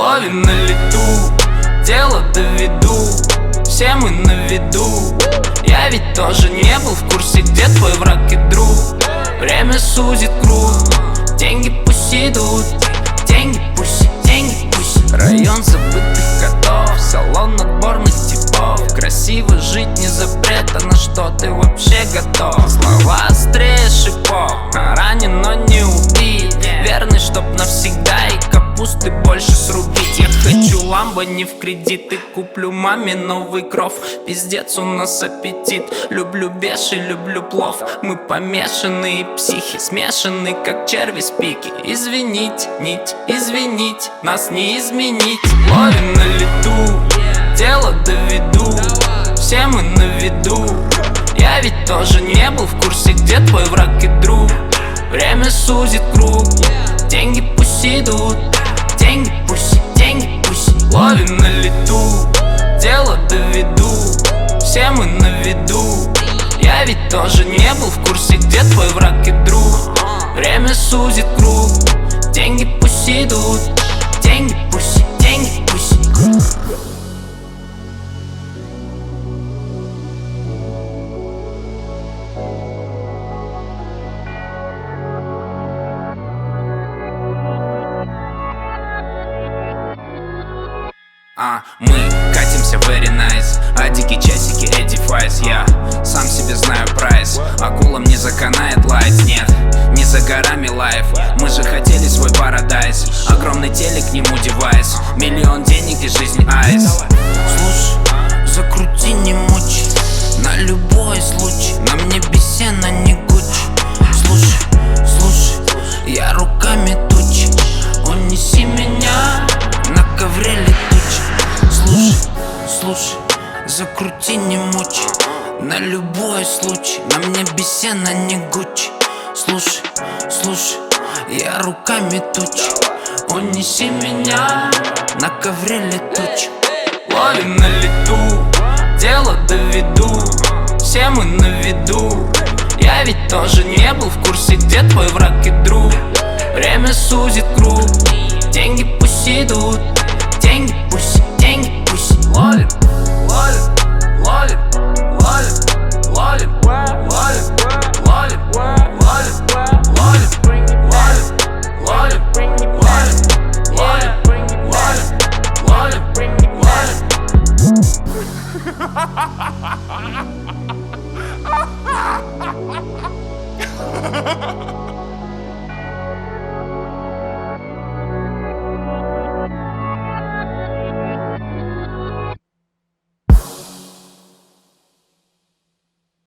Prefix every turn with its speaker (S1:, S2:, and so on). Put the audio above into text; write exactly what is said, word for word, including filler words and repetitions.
S1: Ловим на лету, дело доведу, все мы на виду. Я ведь тоже не был в курсе, где твой враг и друг. Время сузит круг, деньги пусть идут, деньги пусть, деньги пусть. Район забытых котов, салон отборных типов. Красиво жить не запрет, а на что ты вообще готов? Слова острее шипов, ранен, но не убит. Верный, чтоб навсегда, и капусты больше срубить. Я хочу ламбо не в кредит, и куплю маме новый кров. Пиздец, у нас аппетит. Люблю беши, люблю плов. Мы помешанные психи, смешанные, как черви с пики. Извинить, нить, извинить, нас не изменить. Ловим на лету, дело доведу, все мы на виду. Я ведь тоже не был в курсе, где твой враг и друг. Время сузит круг, деньги пусть идут, деньги пусть, деньги пусть. Ловим на лету, дело доведу, все мы на виду. Я ведь тоже не был в курсе, где твой враг и друг. Время сузит круг, деньги пусть идут, деньги пусть, деньги пусть. А, мы катимся very nice, а дикие часики Edifies. Я сам себе знаю прайс, акулам не заканает лайт. Нет, не за горами лайф, мы же хотели свой парадайз. Огромный телек, к нему девайс, миллион денег и жизнь айс. Слушай, закрути, не мучи, на любой случай. На мне бесена, не Гуччи. Слушай, слушай, я руками тучи, унеси меня на ковре летучий. Слушай, слушай, закрути, не мучи, на любой случай. На мне бесена, не Гуччи. Слушай, слушай, я руками тучи, унеси меня на ковре летучем. Ловим на лету, дело доведу, все мы на виду. Я ведь тоже не был в курсе, где твой враг и друг. Время сузит круг, деньги пусть идут, деньги пусть, деньги пусть. Ловим, ловим, ловим, ловим, ловим, ловим, ловим, ловим, ловим, ловим, ловим, ловим, ловим, ловим.